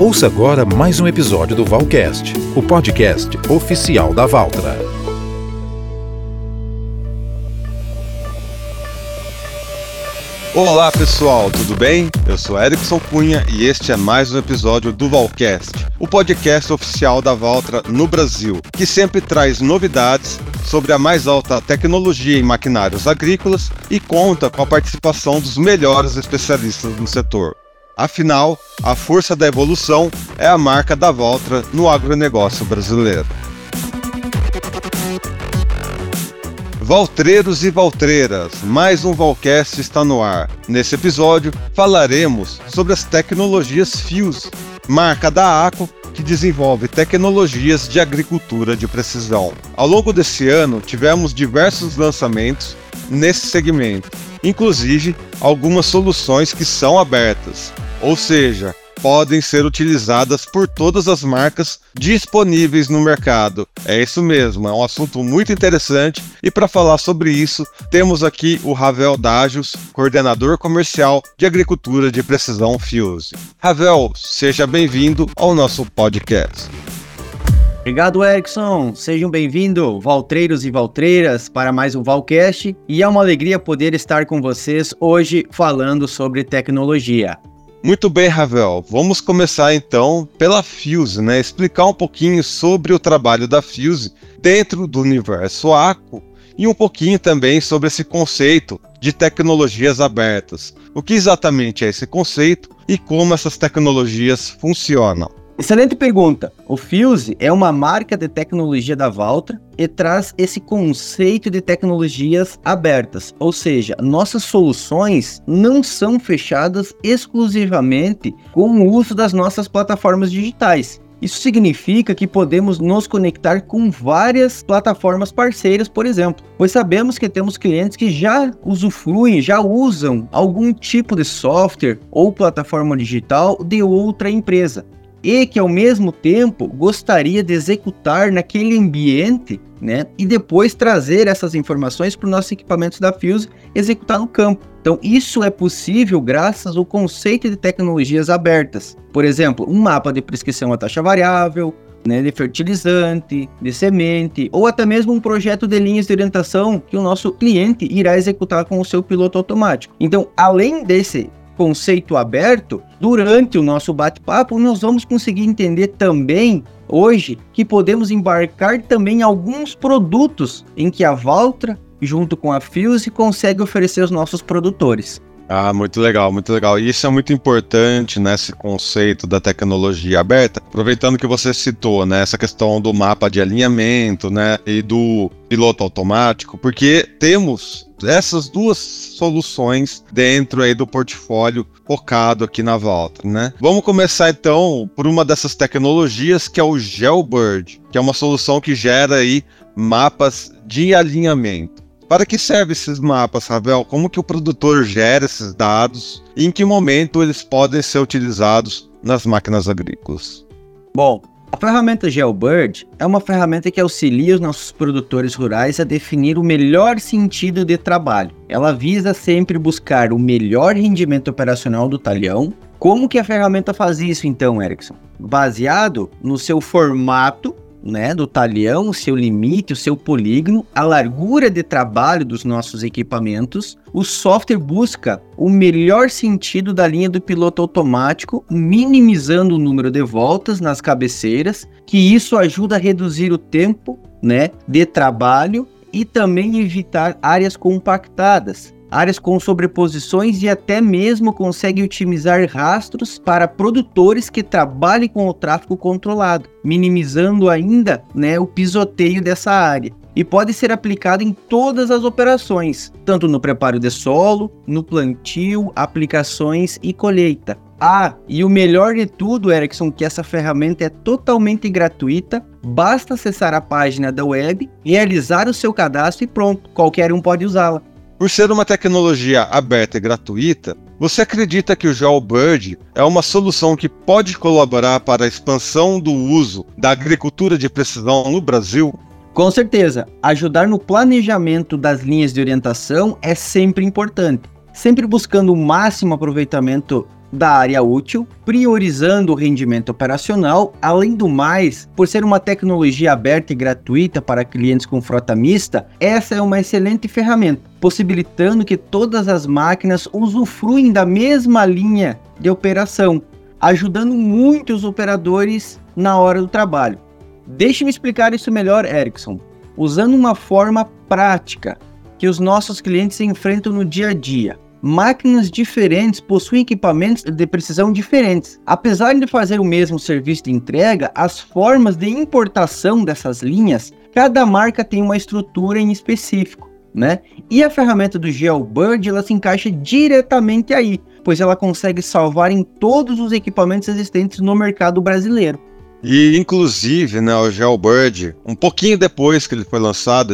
Ouça agora mais um episódio do Valcast, o podcast oficial da Valtra. Olá pessoal, tudo bem? Eu sou Erickson Cunha e este é mais um episódio do Valcast, o podcast oficial da Valtra no Brasil, que sempre traz novidades sobre a mais alta tecnologia em maquinários agrícolas e conta com a participação dos melhores especialistas no setor. Afinal, a força da evolução é a marca da Valtra no agronegócio brasileiro. Valtreiros e valtreiras, mais um Valcast está no ar. Nesse episódio, falaremos sobre as tecnologias Fuse, marca da ACO que desenvolve tecnologias de agricultura de precisão. Ao longo desse ano, tivemos diversos lançamentos nesse segmento, inclusive algumas soluções que são abertas, ou seja, podem ser utilizadas por todas as marcas disponíveis no mercado. É isso mesmo, é um assunto muito interessante e para falar sobre isso, temos aqui o Ravel Dajos, coordenador comercial de agricultura de precisão Fuse. Ravel, seja bem-vindo ao nosso podcast. Obrigado, Erickson. Sejam bem-vindos, valtreiros e valtreiras, para mais um Valcast. E é uma alegria poder estar com vocês hoje falando sobre tecnologia. Muito bem, Ravel. Vamos começar então pela Fuse, né? Explicar um pouquinho sobre o trabalho da Fuse dentro do universo ACO e um pouquinho também sobre esse conceito de tecnologias abertas. O que exatamente é esse conceito e como essas tecnologias funcionam? Excelente pergunta. O Fuse é uma marca de tecnologia da Valtra e traz esse conceito de tecnologias abertas, ou seja, nossas soluções não são fechadas exclusivamente com o uso das nossas plataformas digitais. Isso significa que podemos nos conectar com várias plataformas parceiras, por exemplo, pois sabemos que temos clientes que já usufruem, já usam algum tipo de software ou plataforma digital de outra empresa, e que ao mesmo tempo gostaria de executar naquele ambiente, né, e depois trazer essas informações para os nossos equipamentos da Fuse executar no campo. Então isso é possível graças ao conceito de tecnologias abertas. Por exemplo, um mapa de prescrição a taxa variável, né, de fertilizante, de semente, ou até mesmo um projeto de linhas de orientação que o nosso cliente irá executar com o seu piloto automático. Então, além desse conceito aberto, durante o nosso bate-papo, nós vamos conseguir entender também, hoje, que podemos embarcar também alguns produtos em que a Valtra, junto com a Fuse, consegue oferecer aos nossos produtores. Ah, muito legal, muito legal. E isso é muito importante nesse conceito da tecnologia aberta, aproveitando que você citou, né, essa questão do mapa de alinhamento, né, e do piloto automático, porque temos essas duas soluções dentro aí do portfólio focado aqui na Valtra, né? Vamos começar então por uma dessas tecnologias que é o Gelbird, que é uma solução que gera aí mapas de alinhamento. Para que servem esses mapas, Ravel? Como que o produtor gera esses dados e em que momento eles podem ser utilizados nas máquinas agrícolas? Bom, a ferramenta Gelbird é uma ferramenta que auxilia os nossos produtores rurais a definir o melhor sentido de trabalho. Ela visa sempre buscar o melhor rendimento operacional do talhão. Como que a ferramenta faz isso então, Erickson? Baseado no seu formato, né, do talhão, o seu limite, o seu polígono, a largura de trabalho dos nossos equipamentos, o software busca o melhor sentido da linha do piloto automático, minimizando o número de voltas nas cabeceiras, que isso ajuda a reduzir o tempo, né, de trabalho e também evitar áreas compactadas, áreas com sobreposições e até mesmo consegue otimizar rastros para produtores que trabalhem com o tráfego controlado, minimizando ainda, né, o pisoteio dessa área. E pode ser aplicado em todas as operações, tanto no preparo de solo, no plantio, aplicações e colheita. Ah, e o melhor de tudo, Erickson, que essa ferramenta é totalmente gratuita, basta acessar a página da web, realizar o seu cadastro e pronto, qualquer um pode usá-la. Por ser uma tecnologia aberta e gratuita, você acredita que o Gelbird é uma solução que pode colaborar para a expansão do uso da agricultura de precisão no Brasil? Com certeza, ajudar no planejamento das linhas de orientação é sempre importante, sempre buscando o máximo aproveitamento da área útil, priorizando o rendimento operacional. Além do mais, por ser uma tecnologia aberta e gratuita para clientes com frota mista, essa é uma excelente ferramenta, possibilitando que todas as máquinas usufruem da mesma linha de operação, ajudando muito os operadores na hora do trabalho. Deixe-me explicar isso melhor, Erickson, usando uma forma prática que os nossos clientes enfrentam no dia a dia. Máquinas diferentes possuem equipamentos de precisão diferentes. Apesar de fazer o mesmo serviço de entrega, as formas de importação dessas linhas, cada marca tem uma estrutura em específico, né? E a ferramenta do Jailbird, ela se encaixa diretamente aí, pois ela consegue salvar em todos os equipamentos existentes no mercado brasileiro. E, inclusive, né, o Jailbird, um pouquinho depois que ele foi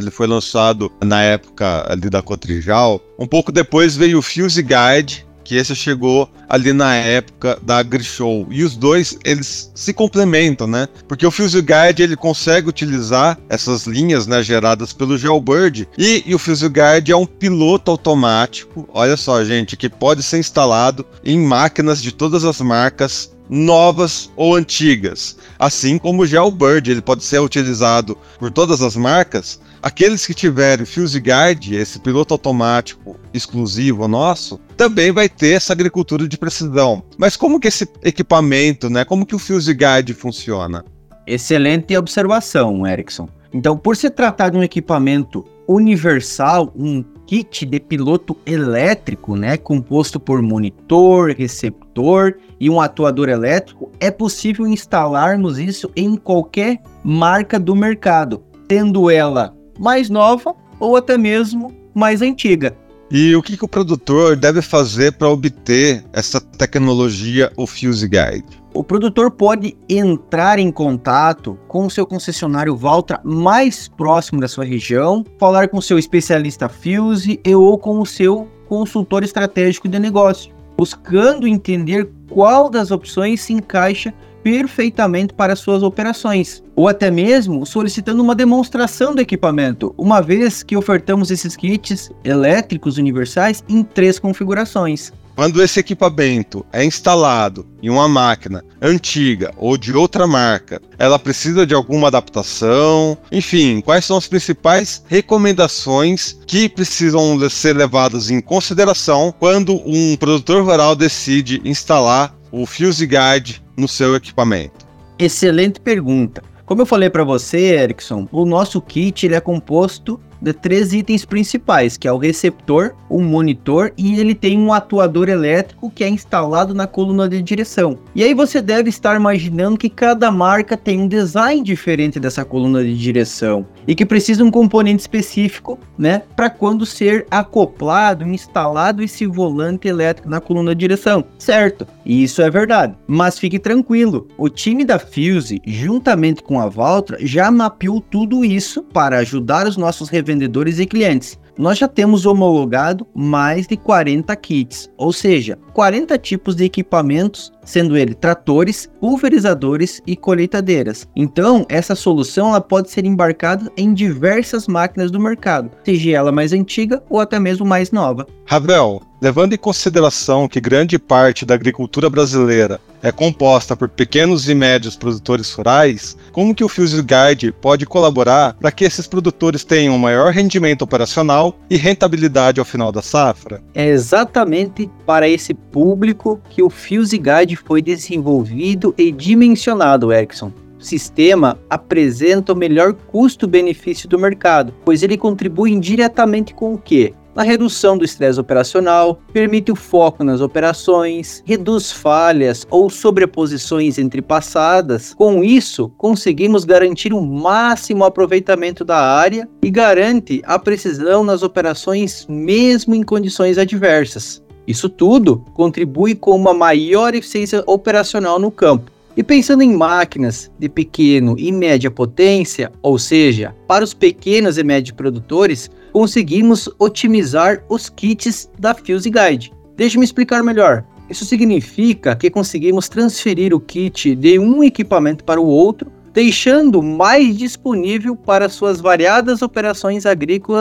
lançado na época ali da Cotrijal, um pouco depois veio o Fuse Guide, que esse chegou ali na época da AgriShow. E os dois, eles se complementam, né? Porque o Fuse Guide, ele consegue utilizar essas linhas, né, geradas pelo Jailbird, e o Fuse Guide é um piloto automático, olha só, gente, que pode ser instalado em máquinas de todas as marcas, novas ou antigas, assim como o Jailbird, ele pode ser utilizado por todas as marcas. Aqueles que tiverem Fuse Guide, esse piloto automático exclusivo nosso, também vai ter essa agricultura de precisão. Mas como que esse equipamento, né, como que o Fuse Guide funciona? Excelente observação, Erickson. Então, por se tratar de um equipamento universal, um kit de piloto elétrico, né, composto por monitor, receptor e um atuador elétrico, é possível instalarmos isso em qualquer marca do mercado, tendo ela mais nova ou até mesmo mais antiga. E o que o produtor deve fazer para obter essa tecnologia, o Fuse Guide? O produtor pode entrar em contato com o seu concessionário Valtra mais próximo da sua região, falar com o seu especialista Fuse ou com o seu consultor estratégico de negócio, buscando entender qual das opções se encaixa perfeitamente para suas operações, ou até mesmo solicitando uma demonstração do equipamento, uma vez que ofertamos esses kits elétricos universais em 3 configurações. Quando esse equipamento é instalado em uma máquina antiga ou de outra marca, ela precisa de alguma adaptação? Enfim, quais são as principais recomendações que precisam ser levadas em consideração quando um produtor rural decide instalar o Fuse Guide no seu equipamento? Excelente pergunta. Como eu falei para você, Erickson, o nosso kit ele é composto de 3 itens principais, que é o receptor, o monitor e ele tem um atuador elétrico que é instalado na coluna de direção. E aí você deve estar imaginando que cada marca tem um design diferente dessa coluna de direção e que precisa de um componente específico, né, para quando ser acoplado, instalado esse volante elétrico na coluna de direção, certo? E isso é verdade. Mas fique tranquilo, o time da Fuse, juntamente com a Valtra, já mapeou tudo isso para ajudar os nossos revendedores e clientes. Nós já temos homologado mais de 40 kits, ou seja, 40 tipos de equipamentos, sendo ele tratores, pulverizadores e colheitadeiras. Então, essa solução ela pode ser embarcada em diversas máquinas do mercado, seja ela mais antiga ou até mesmo mais nova. Ravel, levando em consideração que grande parte da agricultura brasileira é composta por pequenos e médios produtores rurais, como que o Fuse Guide pode colaborar para que esses produtores tenham um maior rendimento operacional e rentabilidade ao final da safra? É exatamente para esse público que o Fuse Guide foi desenvolvido e dimensionado, Erickson. O sistema apresenta o melhor custo-benefício do mercado, pois ele contribui indiretamente com o quê? Na redução do estresse operacional, permite o foco nas operações, reduz falhas ou sobreposições entre passadas. Com isso, conseguimos garantir o máximo aproveitamento da área e garante a precisão nas operações mesmo em condições adversas. Isso tudo contribui com uma maior eficiência operacional no campo. E pensando em máquinas de pequeno e média potência, ou seja, para os pequenos e médios produtores, conseguimos otimizar os kits da Fuse Guide. Deixa-me explicar melhor. Isso significa que conseguimos transferir o kit de um equipamento para o outro, deixando mais disponível para suas variadas operações agrícolas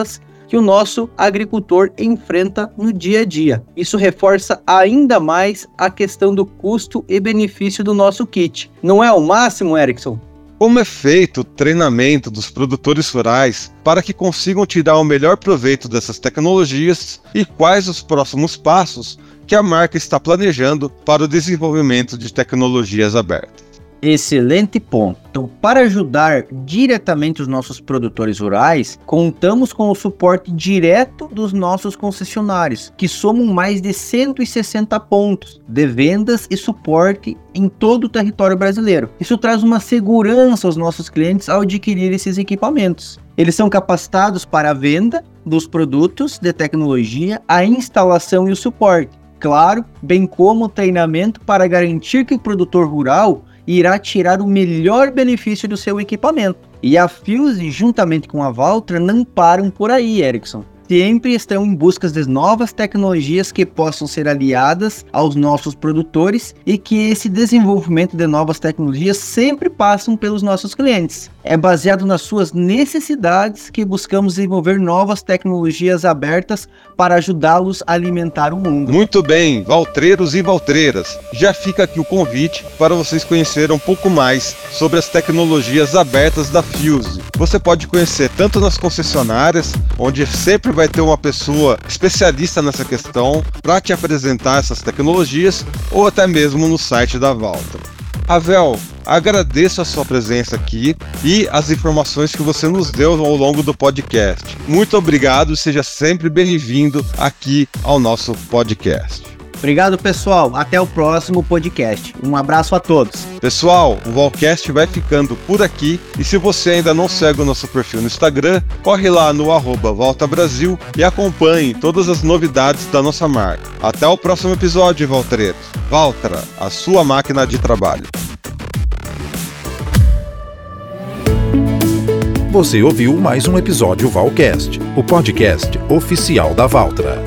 que o nosso agricultor enfrenta no dia a dia. Isso reforça ainda mais a questão do custo e benefício do nosso kit. Não é o máximo, Erickson? Como é feito o treinamento dos produtores rurais para que consigam tirar o melhor proveito dessas tecnologias e quais os próximos passos que a marca está planejando para o desenvolvimento de tecnologias abertas? Excelente ponto. Então, para ajudar diretamente os nossos produtores rurais, contamos com o suporte direto dos nossos concessionários, que somam mais de 160 pontos de vendas e suporte em todo o território brasileiro. Isso traz uma segurança aos nossos clientes ao adquirir esses equipamentos. Eles são capacitados para a venda dos produtos de tecnologia, a instalação e o suporte. Claro, bem como o treinamento para garantir que o produtor rural irá tirar o melhor benefício do seu equipamento. E a Fuse, juntamente com a Valtra, não param por aí, Erickson. Sempre estão em busca de novas tecnologias que possam ser aliadas aos nossos produtores e que esse desenvolvimento de novas tecnologias sempre passam pelos nossos clientes. É baseado nas suas necessidades que buscamos desenvolver novas tecnologias abertas para ajudá-los a alimentar o mundo. Muito bem, valtreiros e valtreiras, já fica aqui o convite para vocês conhecerem um pouco mais sobre as tecnologias abertas da Fuse. Você pode conhecer tanto nas concessionárias, onde sempre vai ter uma pessoa especialista nessa questão para te apresentar essas tecnologias, ou até mesmo no site da Valtra. Ravel, agradeço a sua presença aqui e as informações que você nos deu ao longo do podcast. Muito obrigado e seja sempre bem-vindo aqui ao nosso podcast. Obrigado, pessoal. Até o próximo podcast. Um abraço a todos. Pessoal, o Valcast vai ficando por aqui e se você ainda não segue o nosso perfil no Instagram, corre lá no @ValtaBrasil e acompanhe todas as novidades da nossa marca. Até o próximo episódio, Valtreiros. Valtra, a sua máquina de trabalho. Você ouviu mais um episódio Valcast, o podcast oficial da Valtra.